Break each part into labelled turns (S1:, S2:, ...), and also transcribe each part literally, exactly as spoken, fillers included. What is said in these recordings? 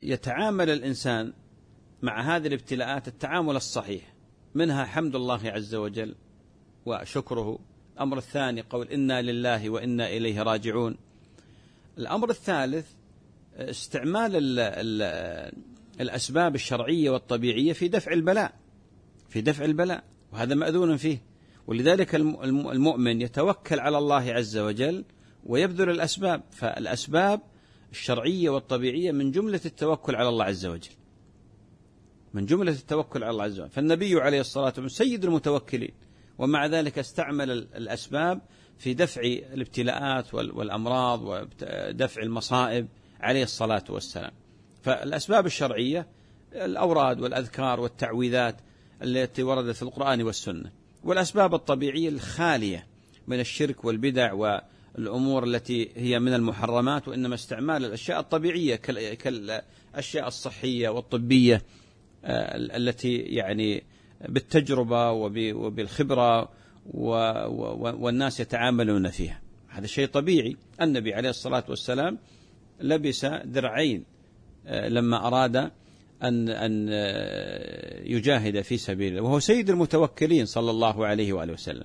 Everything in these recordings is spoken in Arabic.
S1: يتعامل الإنسان مع هذه الابتلاءات التعامل الصحيح، منها حمد الله عز وجل وشكره. الأمر الثاني قول إنا لله وإنا إليه راجعون. الأمر الثالث استعمال ال ال الأسباب الشرعية والطبيعية في دفع البلاء في دفع البلاء وهذا مأذون فيه. ولذلك المؤمن يتوكل على الله عز وجل ويبذل الأسباب. فالأسباب الشرعية والطبيعية من جملة التوكل على الله عز وجل من جملة التوكل على الله عز وجل. فالنبي عليه الصلاة والسلام سيد المتوكلين، ومع ذلك استعمل الأسباب في دفع الابتلاءات والأمراض ودفع المصائب عليه الصلاة والسلام. فالأسباب الشرعية الأوراد والأذكار والتعويذات التي وردت في القرآن والسنة، والأسباب الطبيعية الخالية من الشرك والبدع والأمور التي هي من المحرمات، وإنما استعمال الأشياء الطبيعية كالأشياء الصحية والطبية التي يعني بالتجربة وبالخبرة والناس يتعاملون فيها. هذا شيء طبيعي. النبي عليه الصلاة والسلام لبس درعين لما أراد أن أن يجاهد في سبيل الله، وهو سيد المتوكلين صلى الله عليه وآله وسلم.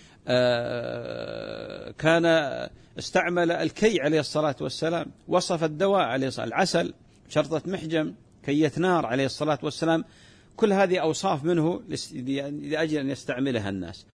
S1: كان استعمل الكي عليه الصلاة والسلام، وصف الدواء عليه الصلاة العسل، شرطة محجم، كية نار عليه الصلاة والسلام. كل هذه أوصاف منه لأجل أن يستعملها الناس.